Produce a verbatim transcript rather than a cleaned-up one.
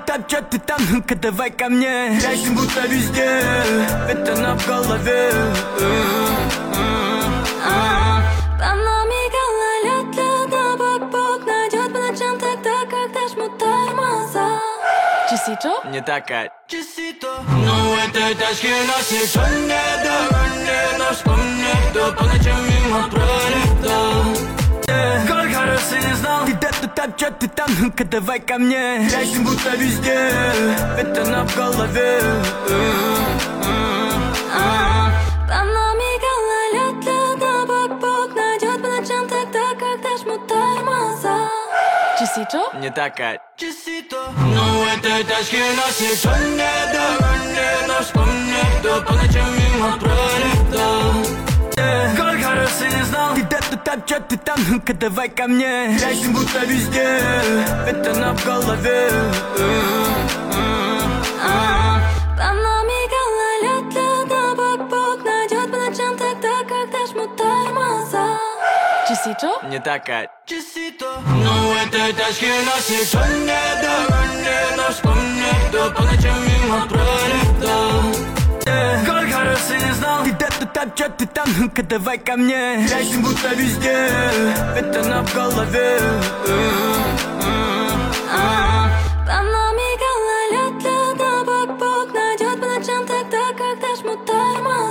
там, чё ты там, ну-ка давай ко мне. Грязь будто везде, это на в голове. По нами гололед, лед на бок-бок найдет по ночам тогда, когда жмут тормоза. Чисито? Не такая. Чисито. Но этой тачки нас никто не догонит, но вспомни, кто по ночам мимо пролетал. Город хороший не знал, где-то там, чё ты там, ну-ка давай ко мне. Грязь будто везде, это на в голове. По нами гололед, лед на бок-бок найдет по ночам тогда, когда жмут тормоза. Чисито? Не такая. Чисито. Но этой тачки нас никто не догонит, но вспомни, кто по ночам мимо пролетал. Город хороший не знал, где-то там, чё ты там, ну-ка давай ко мне. Грязь будто везде, это на в голове. По нами гололед, лед на бок-бок найдет по ночам тогда, когда жмут тормоза. Чисито? Не такая. Чисито. Но этой тачки нас никто не догонит, но вспомни, кто по ночам мимо пролетал. Город хороший не знал, где-то там, чё ты там, ну-ка давай ко мне. Грязь будто везде, это на в голове.